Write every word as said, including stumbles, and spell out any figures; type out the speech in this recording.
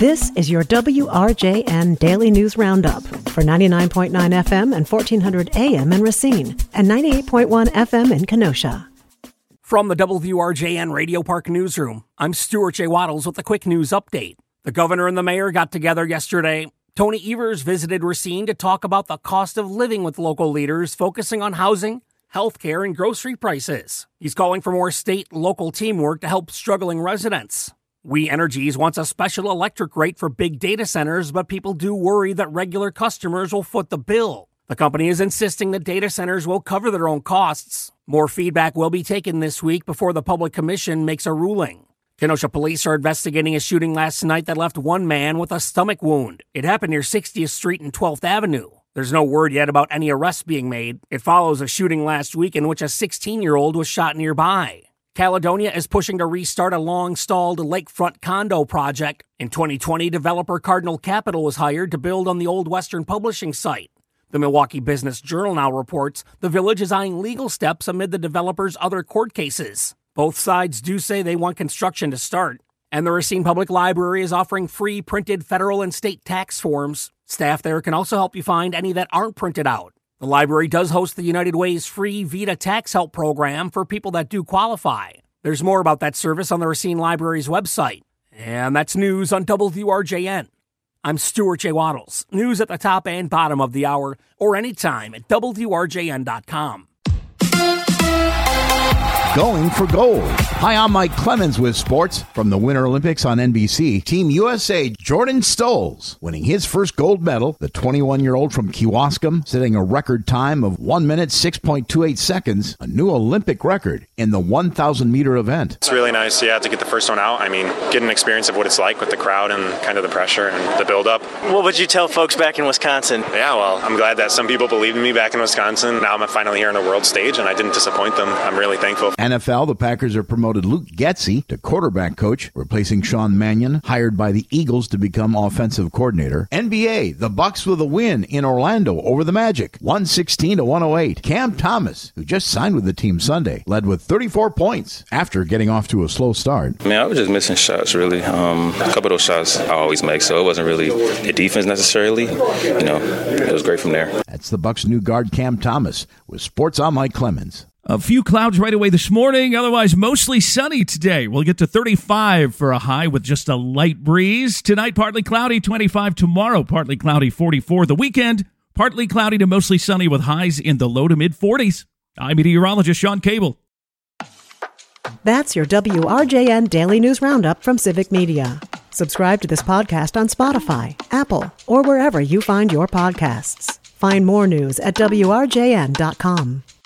This is your W R J N Daily News Roundup for ninety-nine point nine F M and fourteen hundred A M in Racine and ninety-eight point one F M in Kenosha. From the W R J N Radio Park Newsroom, I'm Stuart J. Waddles with a quick news update. The governor and the mayor got together yesterday. Tony Evers visited Racine to talk about the cost of living with local leaders, focusing on housing, healthcare, and grocery prices. He's calling for more state-local teamwork to help struggling residents. We Energies wants a special electric rate for big data centers, but people do worry that regular customers will foot the bill. The company is insisting that data centers will cover their own costs. More feedback will be taken this week before the Public Commission makes a ruling. Kenosha police are investigating a shooting last night that left one man with a stomach wound. It happened near sixtieth Street and twelfth Avenue. There's no word yet about any arrests being made. It follows a shooting last week in which a sixteen-year-old was shot nearby. Caledonia is pushing to restart a long-stalled lakefront condo project. In twenty twenty, developer Cardinal Capital was hired to build on the old Western Publishing site. The Milwaukee Business Journal now reports the village is eyeing legal steps amid the developer's other court cases. Both sides do say they want construction to start. And the Racine Public Library is offering free printed federal and state tax forms. Staff there can also help you find any that aren't printed out. The library does host the United Way's free Vita Tax Help program for people that do qualify. There's more about that service on the Racine Library's website. And that's news on W R J N. I'm Stuart J. Waddles. News at the top and bottom of the hour, or anytime at W R J N dot com. Going for gold. Hi, I'm Mike Clemens with sports. From the Winter Olympics on N B C, Team U S A Jordan Stolz winning his first gold medal. The twenty-one-year-old from Kewaskum setting a record time of one minute, six point two eight seconds, a new Olympic record in the one thousand meter event. It's really nice, yeah, to get the first one out. I mean, get an experience of what it's like with the crowd and kind of the pressure and the build-up. What would you tell folks back in Wisconsin? Yeah, well, I'm glad that some people believed in me back in Wisconsin. Now I'm finally here on the world stage, and I didn't disappoint them. I'm really thankful. N F L, the Packers are promoted Luke Getsy to quarterback coach, replacing Sean Mannion, hired by the Eagles to become offensive coordinator. N B A, the Bucks with a win in Orlando over the Magic, one sixteen to one oh eight. Cam Thomas, who just signed with the team Sunday, led with thirty-four points after getting off to a slow start. I mean, I was just missing shots, really. Um, a couple of those shots I always make, so it wasn't really the defense necessarily. You know, it was great from there. That's the Bucks' new guard, Cam Thomas, with Sports on Mike Clemens. A few clouds right away this morning, otherwise mostly sunny today. We'll get to thirty-five for a high with just a light breeze. Tonight, partly cloudy, twenty-five. Tomorrow, partly cloudy, forty-four. The weekend, partly cloudy to mostly sunny with highs in the low to mid-forties. I'm meteorologist Sean Cable. That's your W R J N Daily News Roundup from Civic Media. Subscribe to this podcast on Spotify, Apple, or wherever you find your podcasts. Find more news at W R J N dot com.